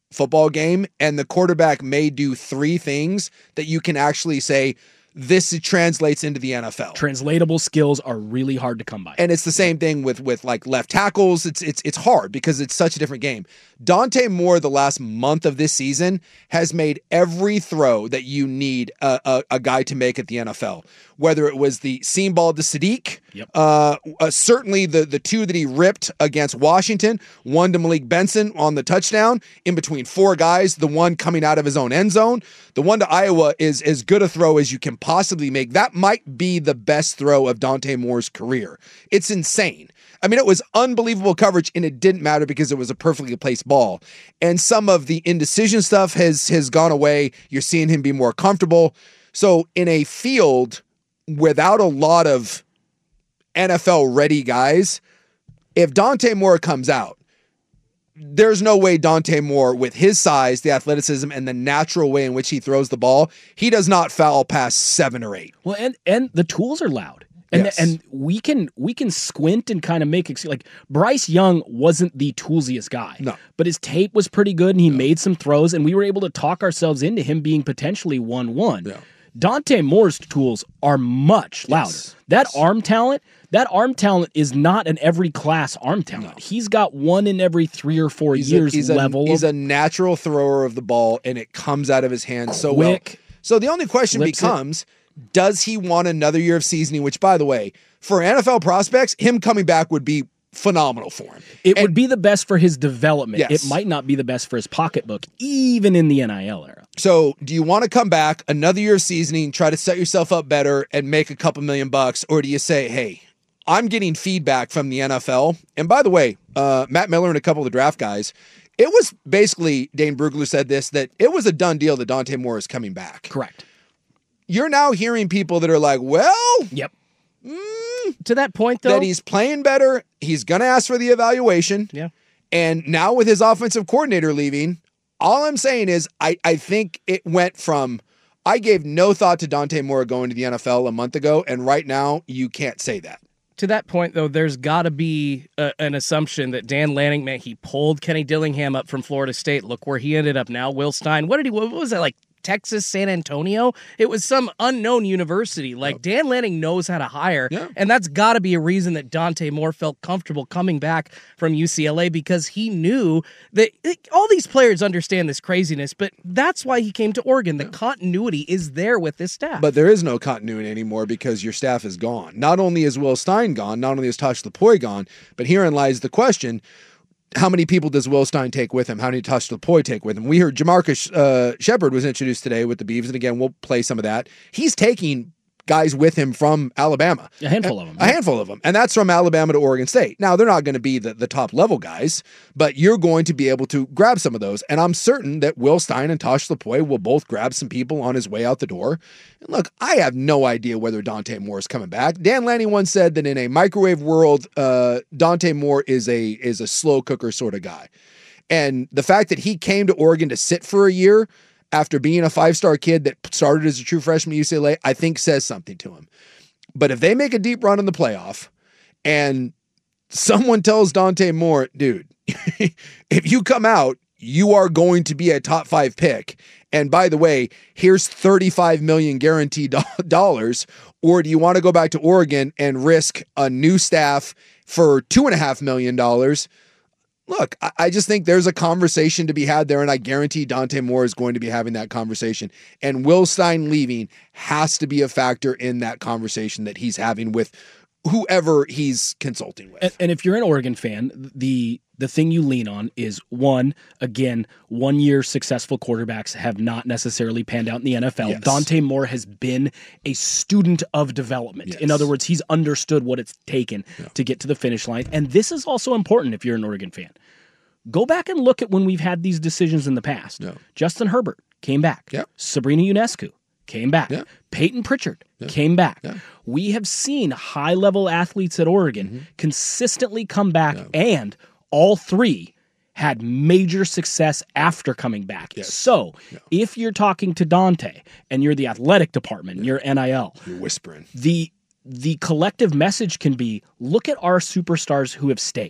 football game, and the quarterback may do three things that you can actually say, this translates into the N F L. Translatable skills are really hard to come by. And it's the same thing with with like left tackles. It's it's it's hard because it's such a different game. Dante Moore, the last month of this season, has made every throw that you need a, a, a guy to make at the N F L. Whether it was the seam ball to Sadiq, yep. uh, uh, certainly the the two that he ripped against Washington, one to Malik Benson on the touchdown, in between four guys, the one coming out of his own end zone. The one to Iowa is as good a throw as you can possibly make. That might be the best throw of Dante Moore's career. It's insane. I mean, it was unbelievable coverage, and it didn't matter because it was a perfectly placed ball. And some of the indecision stuff has has gone away. You're seeing him be more comfortable. So in a field without a lot of N F L-ready guys, if Dante Moore comes out, there's no way Dante Moore, with his size, the athleticism, and the natural way in which he throws the ball, he does not foul past seven or eight. Well, and and the tools are loud. And Yes. and we can we can squint and kind of make it like Bryce Young wasn't the toolsiest guy. No. But his tape was pretty good and he made some throws and we were able to talk ourselves into him being potentially one one. Yeah. Dante Moore's tools are much louder. Yes. That arm talent, that arm talent is not an every class arm talent. No. He's got one in every three or four He's years a, he's level. A, he's of a natural thrower of the ball, and it comes out of his hands so well. quick, So the only question flips it. becomes, does he want another year of seasoning? Which, by the way, for N F L prospects, him coming back would be phenomenal for him. It And- would be the best for his development. Yes. It might not be the best for his pocketbook, even in the N I L era. So do you want to come back, another year of seasoning, try to set yourself up better and make a couple million bucks? Or do you say, hey, I'm getting feedback from the N F L. And by the way, uh, Matt Miller and a couple of the draft guys, it was basically, Dane Brugler said this, that it was a done deal that Dante Moore is coming back. Correct. You're now hearing people that are like, well, Yep. To that point, though, that he's playing better. He's going to ask for the evaluation. yeah. And now with his offensive coordinator leaving, all I'm saying is I, I think it went from, I gave no thought to Dante Moore going to the N F L a month ago, and right now you can't say that. To that point, though, there's got to be a, an assumption that Dan Lanning, man, he pulled Kenny Dillingham up from Florida State. Look where he ended up now. Will Stein, what did he, what was that, like Texas, San Antonio? It was some unknown university. Like, yep. Dan Lanning knows how to hire, yeah. and that's got to be a reason that Dante Moore felt comfortable coming back from U C L A, because he knew that it, all these players understand this craziness, but that's why he came to Oregon. The yeah. continuity is there with this staff. But there is no continuity anymore because your staff is gone. Not only is Will Stein gone, not only is Tosh Lupoi gone, but herein lies the question. How many people does Will Stein take with him? How many Tosh Lupoi take with him? We heard Jamarcus uh, Shepard was introduced today with the Beavs, and again, we'll play some of that. He's taking guys with him from Alabama. A handful of them. A right? handful of them. And that's from Alabama to Oregon State. Now, they're not going to be the, the top level guys, but you're going to be able to grab some of those. And I'm certain that Will Stein and Tosh Lupoi will both grab some people on his way out the door. And look, I have no idea whether Dante Moore is coming back. Dan Lanning once said that in a microwave world, uh, Dante Moore is a is a slow cooker sort of guy. And the fact that he came to Oregon to sit for a year after being a five-star kid that started as a true freshman at U C L A, I think says something to him. But if they make a deep run in the playoff and someone tells Dante Moore, dude, if you come out, you are going to be a top five pick. And by the way, here's thirty-five million dollars guaranteed dollars. Or do you want to go back to Oregon and risk a new staff for two and a half million dollars? Look, I just think there's a conversation to be had there, and I guarantee Dante Moore is going to be having that conversation. And Will Stein leaving has to be a factor in that conversation that he's having with whoever he's consulting with. And, and if you're an Oregon fan, the the thing you lean on is, one, again, one-year successful quarterbacks have not necessarily panned out in the N F L. Yes. Dante Moore has been a student of development. Yes. In other words, he's understood what it's taken yeah. to get to the finish line. And this is also important if you're an Oregon fan. Go back and look at when we've had these decisions in the past. Yeah. Justin Herbert came back. Yeah. Sabrina Ionescu came back. Yeah. Peyton Pritchard yeah. came back. Yeah. We have seen high-level athletes at Oregon mm-hmm. consistently come back, yeah. and all three had major success after coming back. Yes. So yeah. if you're talking to Dante and you're the athletic department, yeah. you're N I L, you're whispering. The, the collective message can be, look at our superstars who have stayed.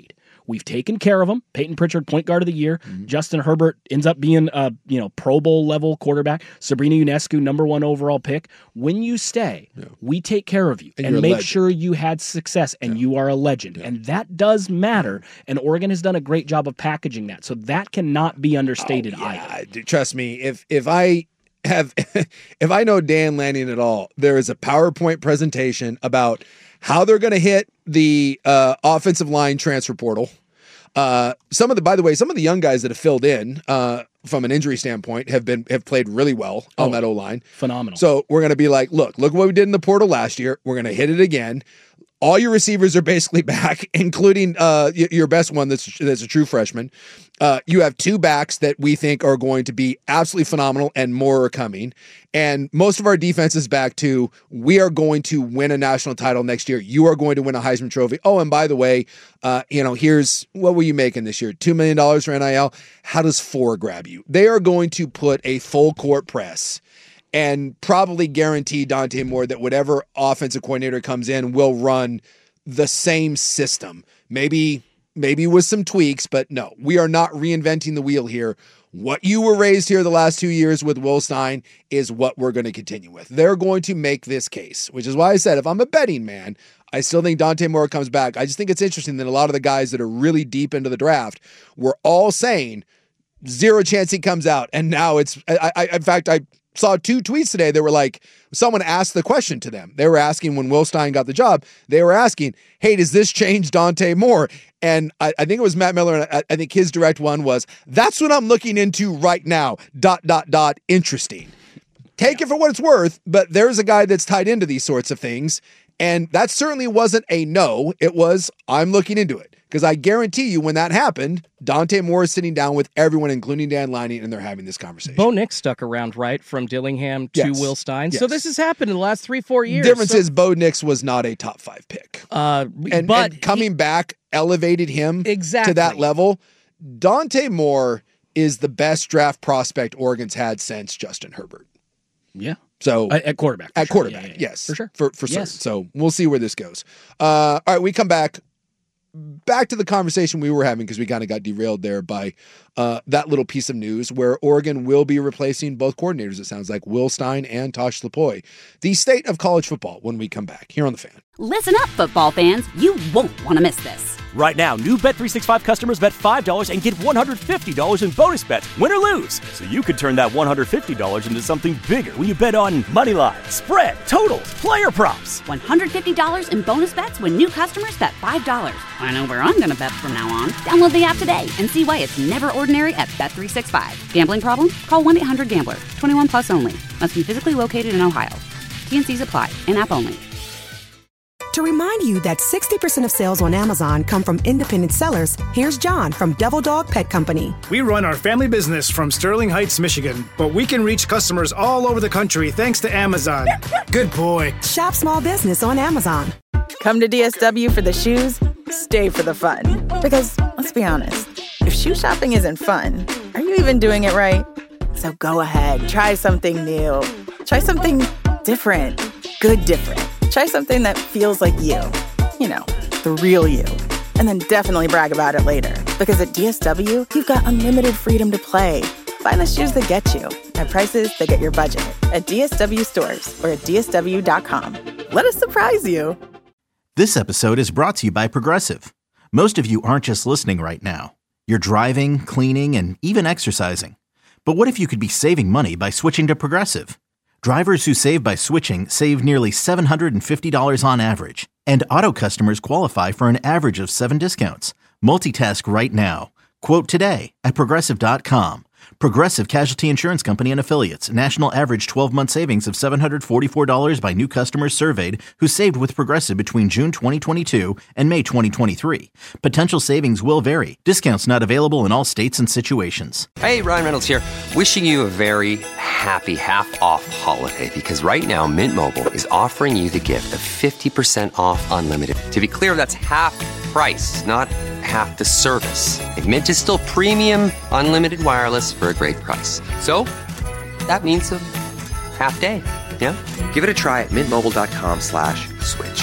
We've taken care of them. Peyton Pritchard, point guard of the year. Mm-hmm. Justin Herbert ends up being a you know Pro Bowl level quarterback. Sabrina Ionescu, number one overall pick. When you stay, yeah. we take care of you and, and make sure you had success, and yeah. you are a legend. Yeah. And that does matter. And Oregon has done a great job of packaging that. So that cannot be understated oh, yeah. either. Trust me, if if I have if I know Dan Lanning at all, there is a PowerPoint presentation about how they're going to hit the uh, offensive line transfer portal. Uh, some of the, by the way, some of the young guys that have filled in uh, from an injury standpoint have been have played really well on oh, that O-line. Phenomenal. So we're going to be like, look, look what we did in the portal last year. We're going to hit it again. All your receivers are basically back, including uh, your best one that's that's a true freshman. Uh, you have two backs that we think are going to be absolutely phenomenal, and more are coming. And most of our defense is back to, we are going to win a national title next year. You are going to win a Heisman Trophy. Oh, and by the way, uh, you know, here's, what were you making this year? two million dollars for N I L. How does four grab you? They are going to put a full court press and probably guarantee Dante Moore that whatever offensive coordinator comes in will run the same system. Maybe, maybe with some tweaks, but no, we are not reinventing the wheel here. What you were raised here the last two years with Will Stein is what we're going to continue with. They're going to make this case, which is why I said, if I'm a betting man, I still think Dante Moore comes back. I just think it's interesting that a lot of the guys that are really deep into the draft were all saying zero chance he comes out. And now it's, I, I in fact, I saw two tweets today that were like, someone asked the question to them. They were asking, when Will Stein got the job, they were asking, hey, does this change Dante Moore? And I, I think it was Matt Miller, and I, I think his direct one was, that's what I'm looking into right now, dot, dot, dot, interesting. Take yeah. it for what it's worth, but there's a guy that's tied into these sorts of things, and that certainly wasn't a no. It was, I'm looking into it. Because I guarantee you, when that happened, Dante Moore is sitting down with everyone, including Dan Lanning, and they're having this conversation. Bo Nix stuck around, right, from Dillingham to yes. Will Stein. Yes. So this has happened in the last three, four years. Difference so, is Bo Nix was not a top five pick. Uh, and, but and coming he, back elevated him exactly. to that level. Dante Moore is the best draft prospect Oregon's had since Justin Herbert. Yeah. So uh, at quarterback. At sure. quarterback, yeah, yeah, yeah. yes. For sure. For, for yes. certain. So we'll see where this goes. Uh, all right, we come back. Back to the conversation we were having, because we kind of got derailed there by uh, that little piece of news where Oregon will be replacing both coordinators, it sounds like, Will Stein and Tosh Lupoi. The state of college football when we come back here on The Fan. Listen up, football fans. You won't want to miss this. Right now, new Bet three sixty-five customers bet five dollars and get one hundred fifty dollars in bonus bets, win or lose. So you could turn that one hundred fifty dollars into something bigger when you bet on money line, spread, totals, player props. one hundred fifty dollars in bonus bets when new customers bet five dollars. I know where I'm going to bet from now on. Download the app today and see why it's never ordinary at Bet three sixty-five. Gambling problem? Call one eight hundred gambler. twenty-one plus only. Must be physically located in Ohio. T N Cs apply. In-app only. To remind you that sixty percent of sales on Amazon come from independent sellers, here's John from Devil Dog Pet Company. We run our family business from Sterling Heights, Michigan, but we can reach customers all over the country thanks to Amazon. Good boy. Shop small business on Amazon. Come to D S W for the shoes, stay for the fun. Because, let's be honest, if shoe shopping isn't fun, are you even doing it right? So go ahead, try something new. Try something different. Good different. Try something that feels like you. You know, the real you. And then definitely brag about it later. Because at D S W, you've got unlimited freedom to play. Find the shoes that get you at prices that get your budget at D S W stores or at D S W dot com. Let us surprise you. This episode is brought to you by Progressive. Most of you aren't just listening right now. You're driving, cleaning, and even exercising. But what if you could be saving money by switching to Progressive? Drivers who save by switching save nearly seven hundred fifty dollars on average. And auto customers qualify for an average of seven discounts. Multitask right now. Quote today at Progressive dot com. Progressive Casualty Insurance Company and Affiliates. National average twelve-month savings of seven hundred forty-four dollars by new customers surveyed who saved with Progressive between June twenty twenty-two and May twenty twenty-three. Potential savings will vary. Discounts not available in all states and situations. Hey, Ryan Reynolds here. Wishing you a very happy half-off holiday, because right now Mint Mobile is offering you the gift of fifty percent off unlimited. To be clear, that's half price, not half the service. Like, Mint is still premium unlimited wireless for a great price. So that means a half day. Yeah? Give it a try at mintmobile.com slash switch.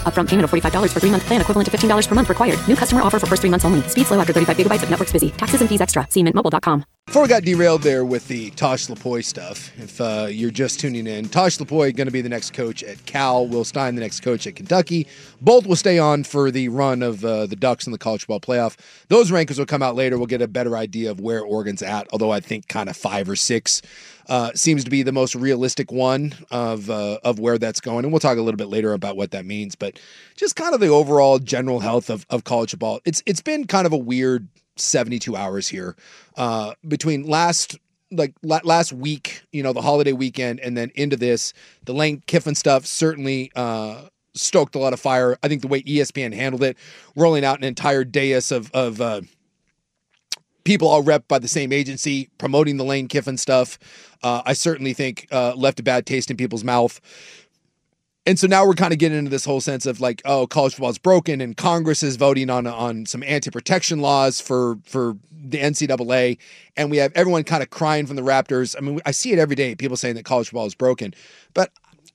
Upfront payment of forty-five dollars for three-month plan, equivalent to fifteen dollars per month required. New customer offer for first three months only. Speed slow after thirty-five gigabytes if network's busy. Taxes and fees extra. See mint mobile dot com. Before we got derailed there with the Tosh Lupoi stuff, if uh, you're just tuning in, Tosh Lupoi going to be the next coach at Cal, Will Stein the next coach at Kentucky. Both will stay on for the run of uh, the Ducks in the college football playoff. Those rankings will come out later. We'll get a better idea of where Oregon's at, although I think kind of five or six uh, seems to be the most realistic one of uh, of where that's going. And we'll talk a little bit later about what that means. But just kind of the overall general health of, of college football. It's It's been kind of a weird seventy-two hours here uh, between last like la- last week, you know, the holiday weekend, and then into this. The Lane Kiffin stuff certainly uh, stoked a lot of fire. I think the way E S P N handled it, rolling out an entire dais of of uh, people all repped by the same agency promoting the Lane Kiffin stuff, uh, I certainly think uh, left a bad taste in people's mouth. And so now we're kind of getting into this whole sense of like, oh, college football is broken, and Congress is voting on on some anti-protection laws for for the N C double A, and we have everyone kind of crying from the Raptors. I mean, I see it every day, people saying that college football is broken. But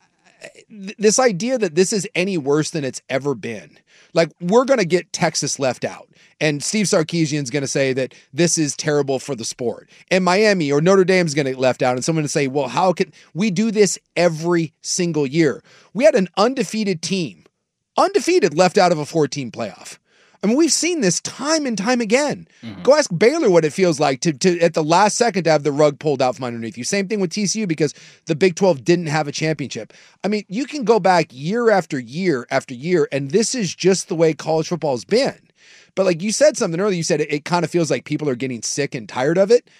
th- this idea that this is any worse than it's ever been, like we're going to get Texas left out. And Steve Sarkisian's going to say that this is terrible for the sport. And Miami or Notre Dame's going to get left out. And someone to say, well, how can we do this every single year? We had an undefeated team, undefeated, left out of a four-team playoff. I mean, we've seen this time and time again. Mm-hmm. Go ask Baylor what it feels like to, to, at the last second, to have the rug pulled out from underneath you. Same thing with T C U because the Big twelve didn't have a championship. I mean, you can go back year after year after year, and this is just the way college football has been. But like you said something earlier, you said it, it kind of feels like people are getting sick and tired of it.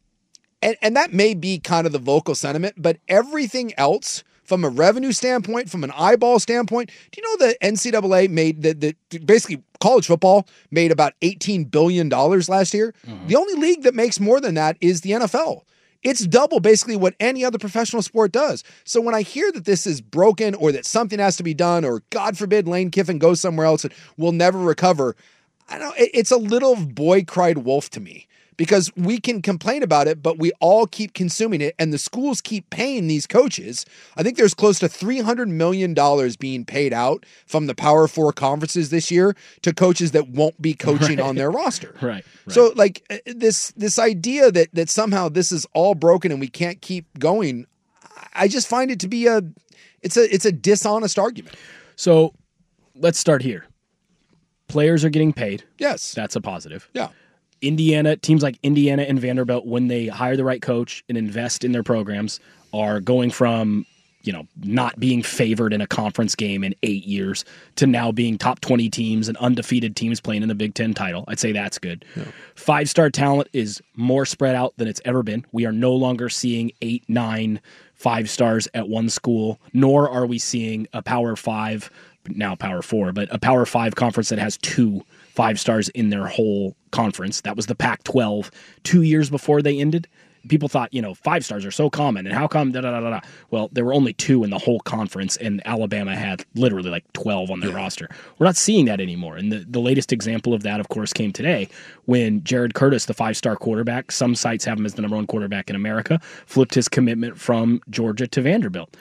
And, and that may be kind of the vocal sentiment, but everything else from a revenue standpoint, from an eyeball standpoint, do you know the N C double A made that the basically college football made about eighteen billion dollars last year? Mm-hmm. The only league that makes more than that is the N F L. It's double basically what any other professional sport does. So when I hear that this is broken or that something has to be done, or God forbid Lane Kiffin goes somewhere else and will never recover, I don't know, it's a little boy cried wolf to me, because we can complain about it, but we all keep consuming it, and the schools keep paying these coaches. I think there's close to three hundred million dollars being paid out from the Power Four conferences this year to coaches that won't be coaching right on their roster. Right, right. So like this this idea that that somehow this is all broken and we can't keep going, I just find it to be a it's a it's a dishonest argument. So let's start here. Players are getting paid. Yes. That's a positive. Yeah. Indiana, teams like Indiana and Vanderbilt, when they hire the right coach and invest in their programs, are going from, you know, not being favored in a conference game in eight years to now being top twenty teams and undefeated teams playing in the Big Ten title. I'd say that's good. Yeah. Five-star talent is more spread out than it's ever been. We are no longer seeing eight, nine, five stars at one school, nor are we seeing a Power Five, now Power Four, but a Power Five conference that has two five stars in their whole conference. That was the Pac twelve two years before they ended. People thought, you know, five stars are so common, and how come da da da da da? Well, there were only two in the whole conference, and Alabama had literally like twelve on their yeah. roster. We're not seeing that anymore. And the, the latest example of that, of course, came today when Jared Curtis, the five-star quarterback, some sites have him as the number one quarterback in America, flipped his commitment from Georgia to Vanderbilt.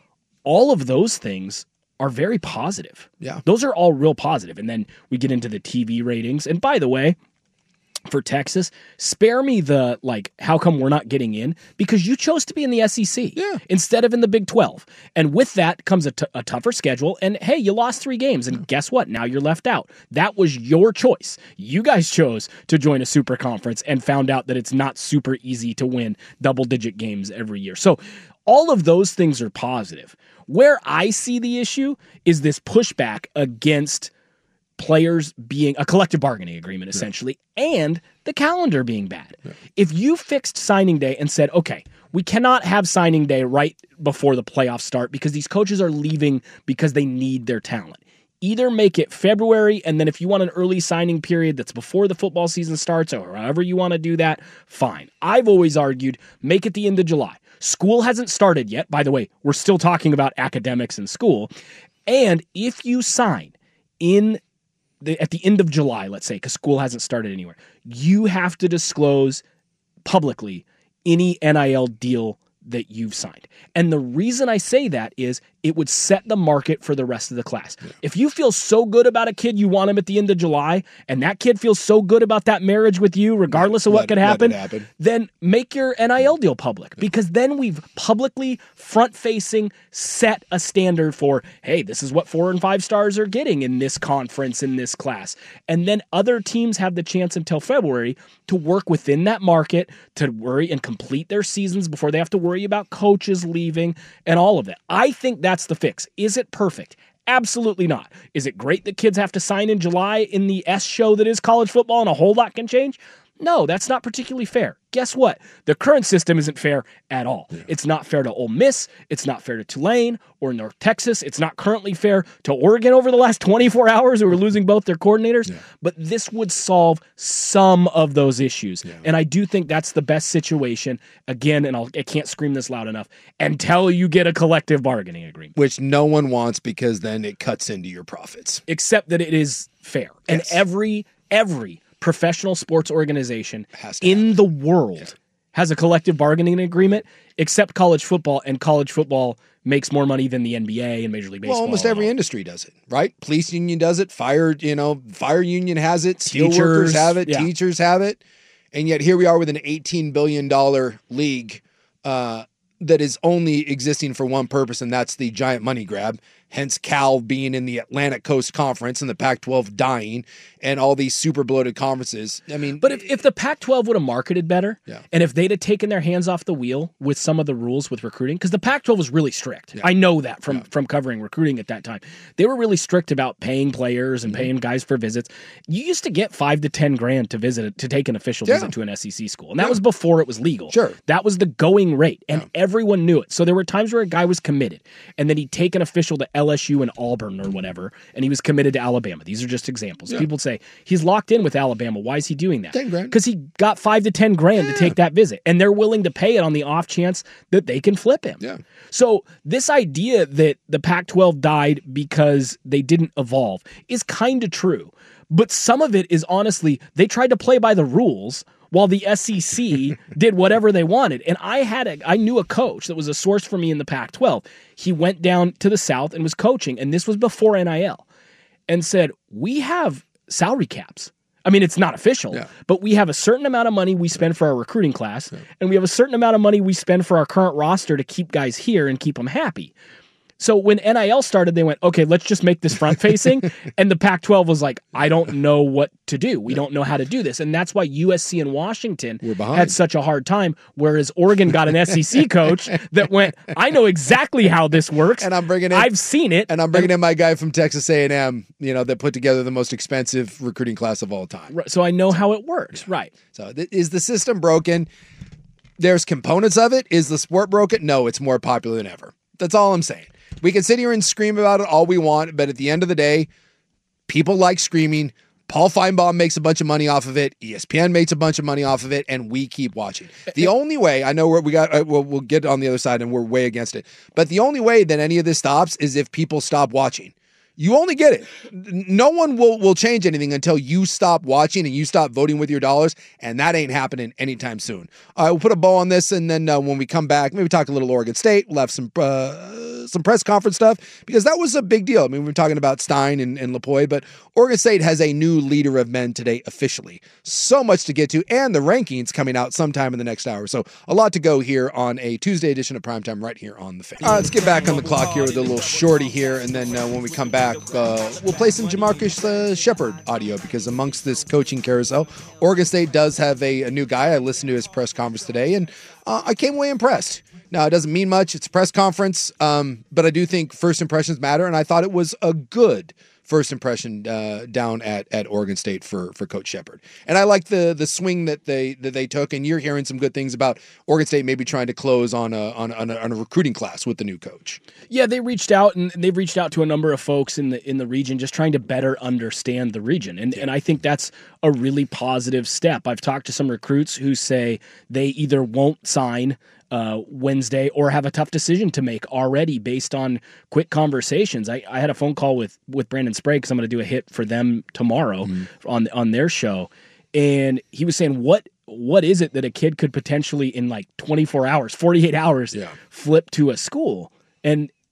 All of those things are very positive. Yeah. Those are all real positive. And then we get into the T V ratings. And by the way, for Texas, spare me the, like, how come we're not getting in? Because you chose to be in the S E C yeah. instead of in the Big twelve. And with that comes a, t- a tougher schedule. And hey, you lost three games. And guess what? Now you're left out. That was your choice. You guys chose to join a super conference and found out that it's not super easy to win double-digit games every year. So all of those things are positive. Where I see the issue is this pushback against players being a collective bargaining agreement, essentially, yeah. and the calendar being bad. Yeah. If you fixed signing day and said, okay, we cannot have signing day right before the playoffs start because these coaches are leaving because they need their talent. Either make it February, and then if you want an early signing period that's before the football season starts, or however you want to do that, fine. I've always argued, make it the end of July. School hasn't started yet. By the way, we're still talking about academics in school. And if you sign in the, at the end of July, let's say, because school hasn't started anywhere, you have to disclose publicly any N I L deal that you've signed. And the reason I say that is it would set the market for the rest of the class. Yeah. If you feel so good about a kid, you want him at the end of July, and that kid feels so good about that marriage with you, regardless of what let, could happen, happen, then make your N I L deal public, yeah. because then we've publicly, front-facing, set a standard for, hey, this is what four and five stars are getting in this conference, in this class. And then other teams have the chance until February to work within that market, to worry and complete their seasons before they have to worry about coaches leaving and all of that. I think that's the fix. Is it perfect? Absolutely not. Is it great that kids have to sign in July in the S show that is college football and a whole lot can change? No, that's not particularly fair. Guess what? The current system isn't fair at all. Yeah. It's not fair to Ole Miss. It's not fair to Tulane or North Texas. It's not currently fair to Oregon over the last twenty-four hours who are losing both their coordinators. Yeah. But this would solve some of those issues. Yeah. And I do think that's the best situation. Again, and I'll, I can't scream this loud enough, until you get a collective bargaining agreement. Which no one wants, because then it cuts into your profits. Except that it is fair. Yes. And every, every, professional sports organization in the world yeah. has a collective bargaining agreement, except college football, and college football makes more money than the N B A and Major League Baseball. Well, almost every industry does it, right? Police union does it, fire, you know, fire union has it, steel teachers, workers have it, yeah. teachers have it, and yet here we are with an eighteen billion dollars league uh, that is only existing for one purpose, and that's the giant money grab. Hence Cal being in the Atlantic Coast Conference and the Pac twelve dying and all these super bloated conferences. I mean, but if, if the Pac twelve would have marketed better, yeah. and if they'd have taken their hands off the wheel with some of the rules with recruiting, because the Pac twelve was really strict. Yeah. I know that from, yeah. from covering recruiting at that time. They were really strict about paying players and mm-hmm. paying guys for visits. You used to get five to ten grand to visit, to take an official yeah. visit to an S E C school. And that yeah. was before it was legal. Sure. That was the going rate, and yeah. everyone knew it. So there were times where a guy was committed, and then he'd take an official to L S U and Auburn or whatever, and he was committed to Alabama. These are just examples. Yeah. People say, he's locked in with Alabama. Why is he doing that? ten grand. Because he got five to ten grand yeah. to take that visit, and they're willing to pay it on the off chance that they can flip him. Yeah. So this idea that the Pac twelve died because they didn't evolve is kind of true. But some of it is honestly, they tried to play by the rules while the S E C did whatever they wanted. And I had a, I knew a coach that was a source for me in the Pac twelve. He went down to the South and was coaching, and this was before N I L, and said, we have salary caps. I mean, it's not official, yeah. but we have a certain amount of money we spend for our recruiting class, yeah. and we have a certain amount of money we spend for our current roster to keep guys here and keep them happy. So when N I L started, they went, okay, let's just make this front-facing. And the Pac twelve was like, I don't know what to do. We don't know how to do this. And that's why U S C and Washington had such a hard time, whereas Oregon got an S E C coach that went, I know exactly how this works. And I'm bringing in, I've seen it. And I'm bringing in my guy from Texas A and M, you know, that put together the most expensive recruiting class of all time. Right, so I know how it works. Yeah. Right. So th- is the system broken? There's components of it. Is the sport broken? No, it's more popular than ever. That's all I'm saying. We can sit here and scream about it all we want, but at the end of the day, people like screaming. Paul Feinbaum makes a bunch of money off of it. E S P N makes a bunch of money off of it, and we keep watching. The only way, I know we're, we got, uh, we'll, we'll get on the other side, and we're way against it, but the only way that any of this stops is if people stop watching. You only get it. No one will, will change anything until you stop watching and you stop voting with your dollars, and that ain't happening anytime soon. All right, we'll put a bow on this, and then uh, when we come back, maybe talk a little Oregon State. We'll have some uh, some press conference stuff, because that was a big deal. I mean, we were talking about Stein and, and LaPoy, but Oregon State has a new leader of men today officially. So much to get to, and the rankings coming out sometime in the next hour. So a lot to go here on a Tuesday edition of Primetime right here on The Fan. All right, let's get back on the clock here with a little shorty here, and then uh, when we come back, Uh, we'll play some Jamarcus uh, Shepard audio, because amongst this coaching carousel, Oregon State does have a, a new guy. I listened to his press conference today, and uh, I came away impressed. Now, it doesn't mean much. It's a press conference, um, but I do think first impressions matter, and I thought it was a good first impression uh, down at, at Oregon State for for Coach Shepard. And I like the the swing that they that they took, and you're hearing some good things about Oregon State maybe trying to close on a on, on, a, on a recruiting class with the new coach. Yeah, they reached out, and they've reached out to a number of folks in the in the region, just trying to better understand the region. And, yeah. and I think that's a really positive step. I've talked to some recruits who say they either won't sign Uh, Wednesday or have a tough decision to make already based on quick conversations. I, I had a phone call with with Brandon Sprague, because I'm going to do a hit for them tomorrow mm. on on their show, and he was saying, what what is it that a kid could potentially in like twenty-four hours, forty-eight hours, yeah. flip to a school? And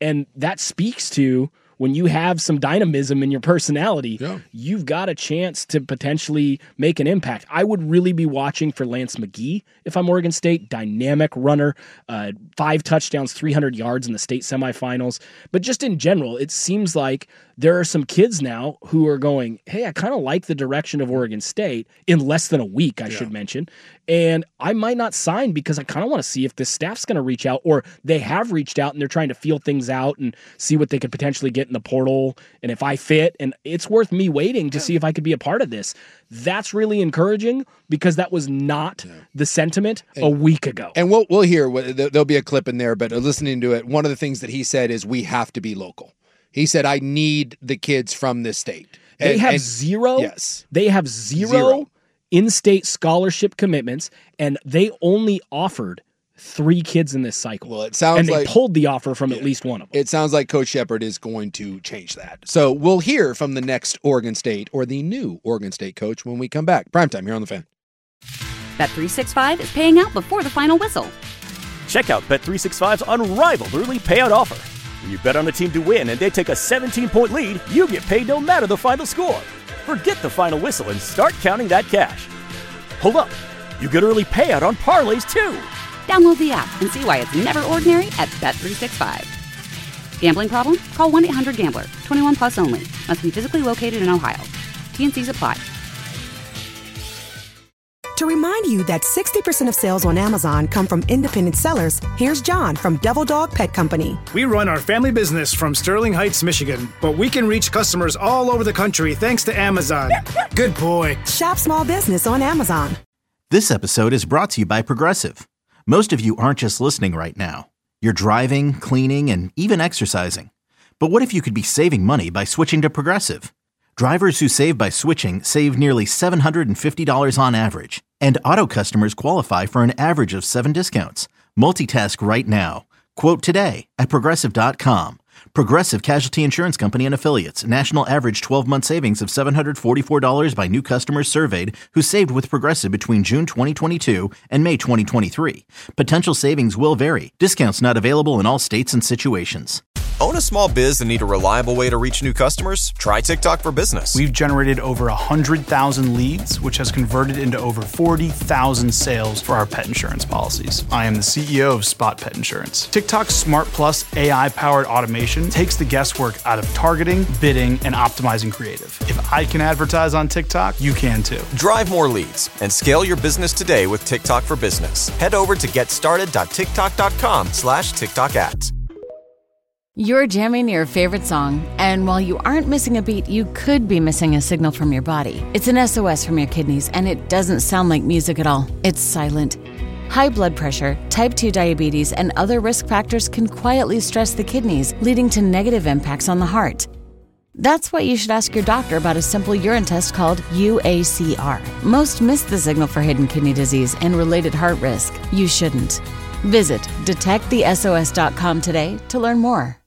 And that speaks to when you have some dynamism in your personality, yeah. you've got a chance to potentially make an impact. I would really be watching for Lance McGee if I'm Oregon State. Dynamic runner, uh, five touchdowns, three hundred yards in the state semifinals. But just in general, it seems like there are some kids now who are going, hey, I kind of like the direction of Oregon State in less than a week, I yeah. should mention. And I might not sign because I kind of want to see if the staff's going to reach out, or they have reached out and they're trying to feel things out and see what they could potentially get in the portal. And if I fit, and it's worth me waiting to yeah. see if I could be a part of this. That's really encouraging because that was not yeah. the sentiment and, a week ago. And we'll, we'll hear, there'll be a clip in there, but listening to it, one of the things that he said is we have to be local. He said, I need the kids from this state. And, they have and, zero. Yes. They have zero, zero. in-state scholarship commitments, and they only offered three kids in this cycle. Well, it sounds and they like, pulled the offer from yeah, at least one of them. It sounds like Coach Shepard is going to change that. So we'll hear from the next Oregon State or the new Oregon State coach when we come back. Primetime here on The Fan. Bet three sixty-five is paying out before the final whistle. Check out Bet three sixty-five's unrivaled early payout offer. When you bet on a team to win and they take a seventeen-point lead, you get paid no matter the final score. Forget the final whistle and start counting that cash. Hold up. You get early payout on parlays, too. Download the app and see why it's never ordinary at Bet three sixty-five. Gambling problem? Call one eight hundred gambler. twenty-one plus only. Must be physically located in Ohio. T N Cs apply. To remind you that sixty percent of sales on Amazon come from independent sellers, here's John from Devil Dog Pet Company. We run our family business from Sterling Heights, Michigan, but we can reach customers all over the country thanks to Amazon. Good boy. Shop small business on Amazon. This episode is brought to you by Progressive. Most of you aren't just listening right now. You're driving, cleaning, and even exercising. But what if you could be saving money by switching to Progressive? Drivers who save by switching save nearly seven hundred fifty dollars on average. And auto customers qualify for an average of seven discounts. Multitask right now. Quote today at Progressive dot com. Progressive Casualty Insurance Company and Affiliates. National average twelve-month savings of seven hundred forty-four dollars by new customers surveyed who saved with Progressive between June twenty twenty-two and May twenty twenty-three. Potential savings will vary. Discounts not available in all states and situations. Own a small biz and need a reliable way to reach new customers? Try TikTok for Business. We've generated over one hundred thousand leads, which has converted into over forty thousand sales for our pet insurance policies. I am the C E O of Spot Pet Insurance. TikTok's Smart Plus A I-powered automation takes the guesswork out of targeting, bidding, and optimizing creative. If I can advertise on TikTok, you can too. Drive more leads and scale your business today with TikTok for Business. Head over to getstarted.tiktok.com slash TikTok ads. You're jamming your favorite song, and while you aren't missing a beat, you could be missing a signal from your body. It's an S O S from your kidneys, and it doesn't sound like music at all. It's silent. High blood pressure, type two diabetes, and other risk factors can quietly stress the kidneys, leading to negative impacts on the heart. That's why you should ask your doctor about a simple urine test called U A C R. Most miss the signal for hidden kidney disease and related heart risk. You shouldn't. Visit detect the S O S dot com today to learn more.